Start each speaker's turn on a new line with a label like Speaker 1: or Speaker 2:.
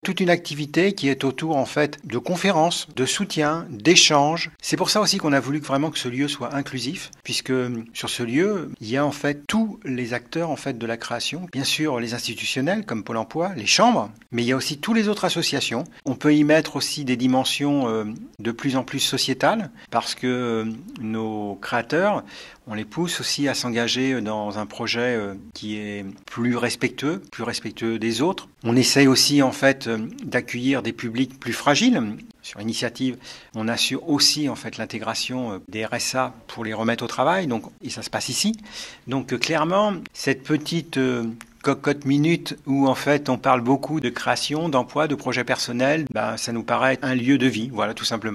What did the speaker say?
Speaker 1: Toute une activité qui est autour en fait de conférences, de soutien, d'échanges. C'est pour ça aussi qu'on a voulu vraiment que ce lieu soit inclusif, puisque sur ce lieu, il y a en fait tous les acteurs en fait de la création. Bien sûr, les institutionnels comme Pôle emploi, les chambres, mais il y a aussi toutes les autres associations. On peut y mettre aussi des dimensions de plus en plus sociétales, parce que nos créateurs, on les pousse aussi à s'engager dans un projet qui est plus respectueux des autres. On essaye aussi en fait d'accueillir des publics plus fragiles. Sur initiative, on assure aussi en fait l'intégration des RSA pour les remettre au travail, et ça se passe ici. Donc clairement, cette petite cocotte minute où en fait on parle beaucoup de création, d'emploi, de projets personnels, ça nous paraît un lieu de vie, voilà tout simplement.